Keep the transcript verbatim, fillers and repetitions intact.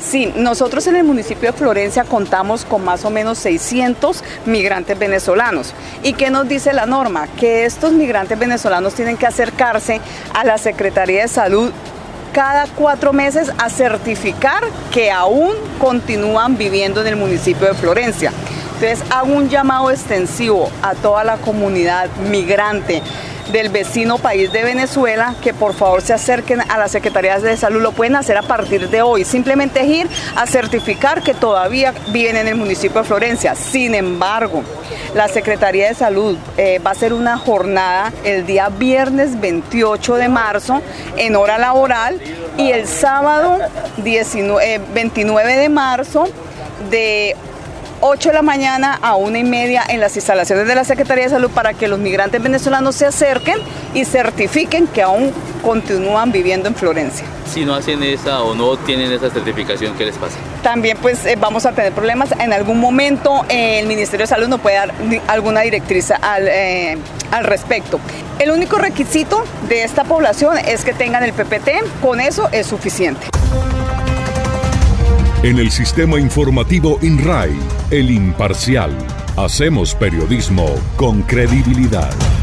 Sí, nosotros en el municipio de Florencia contamos con más o menos seiscientos migrantes venezolanos. ¿Y qué nos dice la norma? Que estos migrantes venezolanos tienen que acercarse a la Secretaría de Salud cada cuatro meses a certificar que aún continúan viviendo en el municipio de Florencia. Entonces hago un llamado extensivo a toda la comunidad migrante del vecino país de Venezuela que por favor se acerquen a las secretarías de salud. Lo pueden hacer a partir de hoy, simplemente ir a certificar que todavía viven en el municipio de Florencia. Sin embargo, la Secretaría de Salud eh, va a hacer una jornada el día viernes veintiocho de marzo en hora laboral y el sábado veintinueve de marzo de ocho de la mañana a una y media en las instalaciones de la Secretaría de Salud para que los migrantes venezolanos se acerquen y certifiquen que aún continúan viviendo en Florencia. Si no hacen esa o no tienen esa certificación, ¿qué les pasa? También pues eh, vamos a tener problemas. En algún momento eh, el Ministerio de Salud nos puede dar alguna directriz al, eh, al respecto. El único requisito de esta población es que tengan el P P T, con eso es suficiente. En el sistema informativo INRAI, El Imparcial, hacemos periodismo con credibilidad.